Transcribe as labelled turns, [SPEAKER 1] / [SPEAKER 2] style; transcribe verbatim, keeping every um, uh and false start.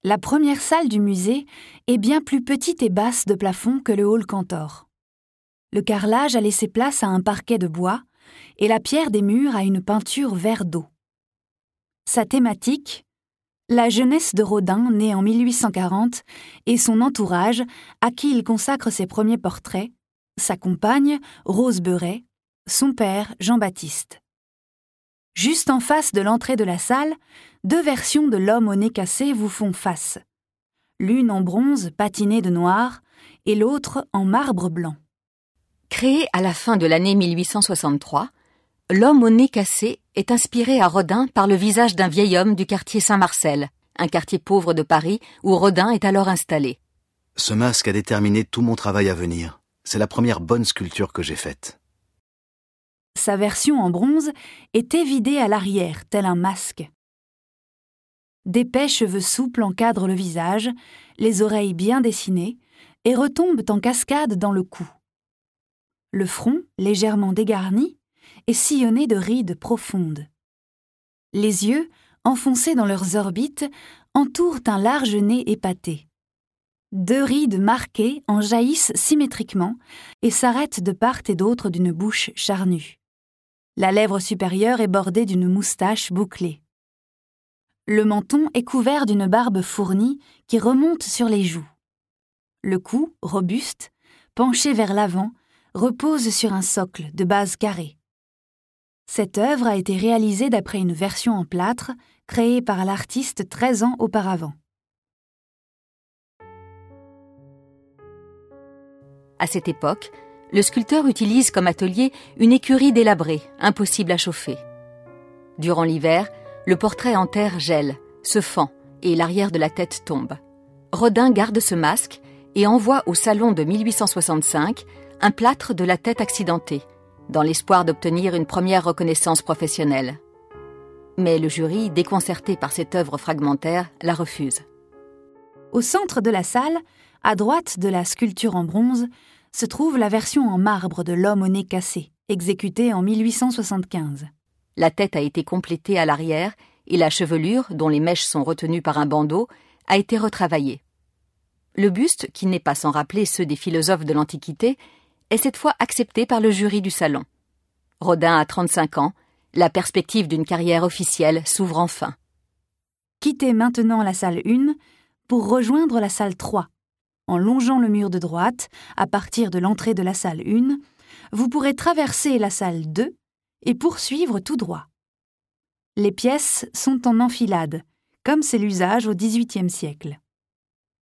[SPEAKER 1] La première salle du musée est bien plus petite et basse de plafond que le hall Cantor. Le carrelage a laissé place à un parquet de bois et la pierre des murs à une peinture vert d'eau. Sa thématique, la jeunesse de Rodin, né en mille huit cent quarante, et son entourage, à qui il consacre ses premiers portraits, sa compagne, Rose Beuret, son père, Jean-Baptiste. Juste en face de l'entrée de la salle, deux versions de l'homme au nez cassé vous font face. L'une en bronze patinée de noir et l'autre en marbre blanc.
[SPEAKER 2] Créé à la fin de l'année mille huit cent soixante-trois, l'homme au nez cassé est inspiré à Rodin par le visage d'un vieil homme du quartier Saint-Marcel, un quartier pauvre de Paris où Rodin est alors installé.
[SPEAKER 3] Ce masque a déterminé tout mon travail à venir. C'est la première bonne sculpture que j'ai faite.
[SPEAKER 1] Sa version en bronze est évidée à l'arrière, tel un masque. D'épais cheveux souples encadrent le visage, les oreilles bien dessinées, et retombent en cascade dans le cou. Le front, légèrement dégarni, est sillonné de rides profondes. Les yeux, enfoncés dans leurs orbites, entourent un large nez épaté. Deux rides marquées en jaillissent symétriquement et s'arrêtent de part et d'autre d'une bouche charnue. La lèvre supérieure est bordée d'une moustache bouclée. Le menton est couvert d'une barbe fournie qui remonte sur les joues. Le cou, robuste, penché vers l'avant, repose sur un socle de base carrée. Cette œuvre a été réalisée d'après une version en plâtre créée par l'artiste treize ans auparavant.
[SPEAKER 2] À cette époque, le sculpteur utilise comme atelier une écurie délabrée, impossible à chauffer. Durant l'hiver, le portrait en terre gèle, se fend et l'arrière de la tête tombe. Rodin garde ce masque et envoie au salon de mille huit cent soixante-cinq un plâtre de la tête accidentée, dans l'espoir d'obtenir une première reconnaissance professionnelle. Mais le jury, déconcerté par cette œuvre fragmentaire, la refuse.
[SPEAKER 1] Au centre de la salle, à droite de la sculpture en bronze, se trouve la version en marbre de l'homme au nez cassé, exécutée en mille huit cent soixante-quinze.
[SPEAKER 2] La tête a été complétée à l'arrière et la chevelure, dont les mèches sont retenues par un bandeau, a été retravaillée. Le buste, qui n'est pas sans rappeler ceux des philosophes de l'Antiquité, est cette fois accepté par le jury du salon. Rodin a trente-cinq ans, la perspective d'une carrière officielle s'ouvre enfin.
[SPEAKER 1] Quittez maintenant la salle un pour rejoindre la salle trois. En longeant le mur de droite, à partir de l'entrée de la salle un, vous pourrez traverser la salle deux et poursuivre tout droit. Les pièces sont en enfilade, comme c'est l'usage au dix-huitième siècle.